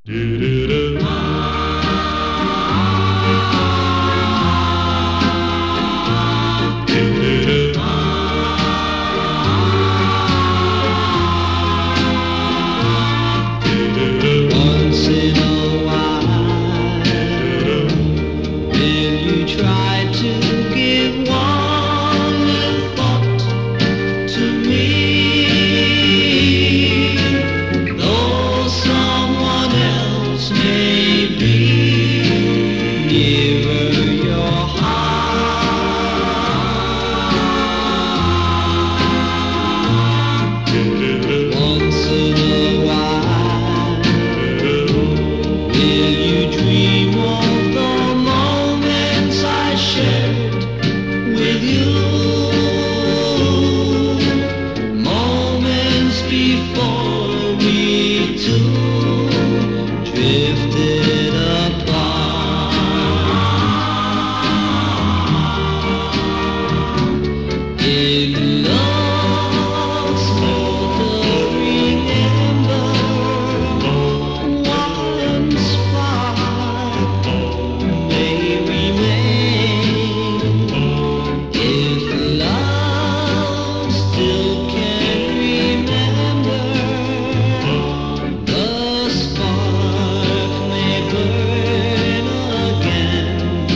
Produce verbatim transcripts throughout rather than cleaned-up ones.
Once in a while, will you try to give one little thought to me? Though someone else may be nearer your heart. Once in a while, will you dream of the moments I shared with you? Moments before we two drifted apart. In love's smoldering ember, one spark may remain. If love still can remember, the spark may burn again.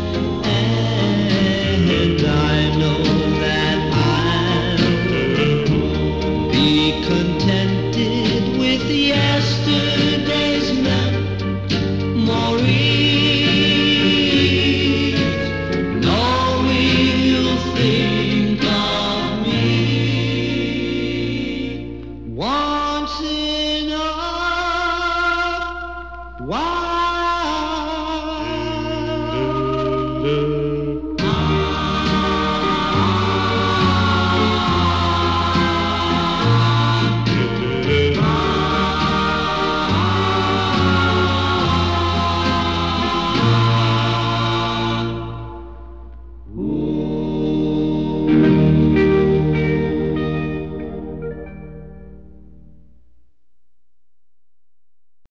And I know that I'll be contented with yesterday's memories, knowing you think of me once in a while.